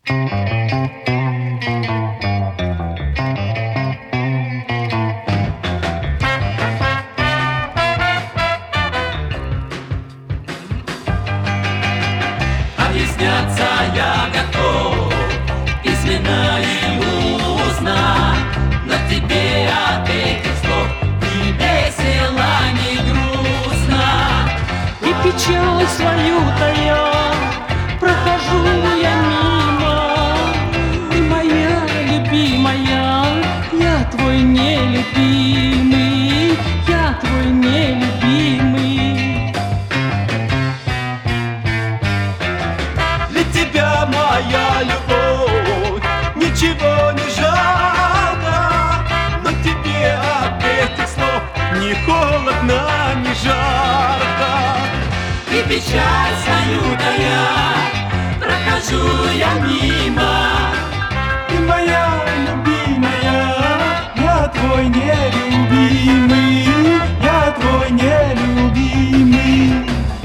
Объясняться я готов письменно и устно, но тебе от этих слов ни весело, ни грустно. И печаль свою-то я прохожу я мимо. Ты моя любимая, я твой нелюбимый, я твой нелюбимый. Для тебя, моя любовь, ничего не жалко, но тебе от этих слов ни холодно, ни жарко. И печаль свою-то я прохожу я мимо. Ты моя любимая, я твой нелюбимый, я твой нелюбимый.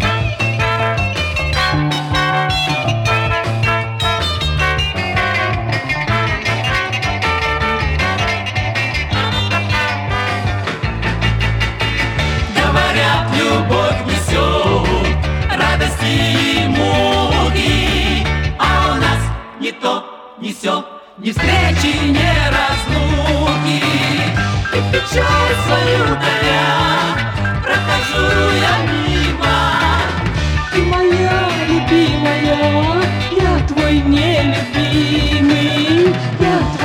Говорят, любовь несет радости и муки, а у нас ни то, ни сё, ни встречи, ни разлуки. И печаль свою-то я прохожу я мимо. Ты моя любимая, я твой нелюбимый, я твой